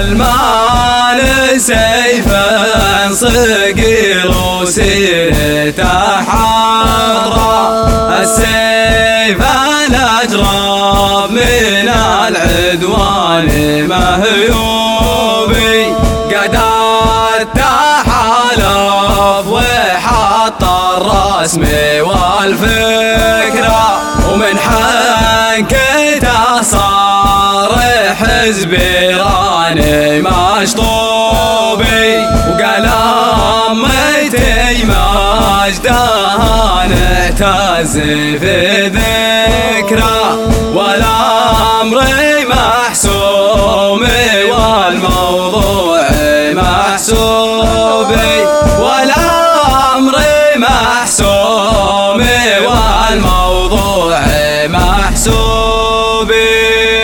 سلمان سيفا صقيل وسيرته حارة، السيف الأجراب من العدوان مهيوبي، قد التحالف وحط الرسم والفكرة، ومن حنكته صار حزبي راني مشطوبي، وقال أمتي مجدها نعتز في ذكرى، والأمر محسومي والموضوع محسوبي، والأمر محسومي والموضوع محسوبي.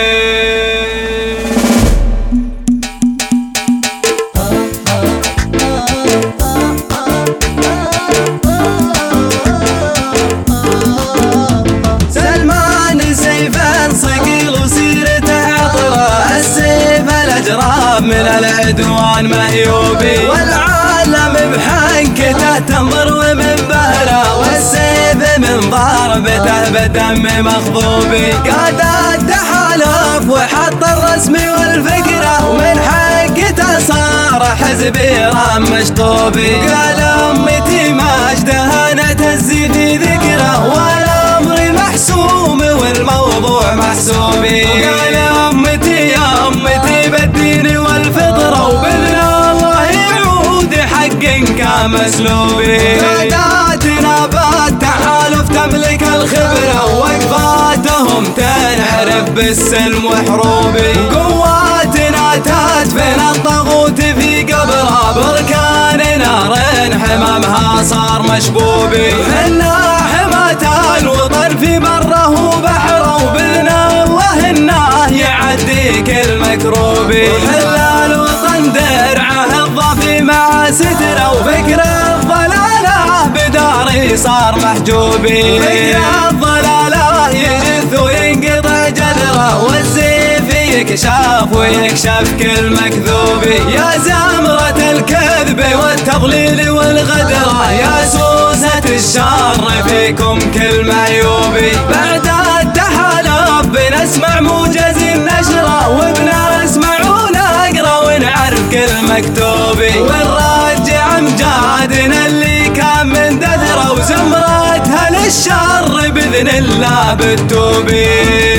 سلمان سيفا صقيل وسيرته عطرة، السيف الأجراب من العدوان مهيوبي، والعالم بحنكته تنظر ومن بهره، والسيف من ضربته بدم مخضوبي، قاد التحالف وحط الرسم والفكرة، ومن حنكته صار حزبي رام مشطوبي، قال أمتي مجدها نعتز في ذكره، والأمر محسوم والموضوع محسوبي، قال أمتي يا أمتي بالدين والفطرة، وبإذن الله يعود حق كمسلوبي، قاداتنا بالتحالف تملك الخبرة، ووقفاتهم تنعرف بالسلم وحروبي، قواتنا تدفن الطاغوت في قبره، بركاننا رين حمامها صار مشبوبي، حنا حماة الوطن في بره وبحره، وبإذن الله إنه يعدي كل مكروبي، وحلا الوطن درعه الضافي مع ستره، وفكر الضلالة بداري صار محجوبي، فكر الضلالة يجث وينقطع جذره، والسيف يكشف ويكشف كل مكذوبي، يا زمرة الكذب والتضليل والغدرة، يا سوسة الشر فيكم كل معيوبي، بعد التحالف بنسمع موجز النشرة، وبنسمع ونقرا ونعرف كل مكتوبي، ونرجع امجادنا اللي كان من دثرة، وزمرتها للشر بإذن الله بتوبي.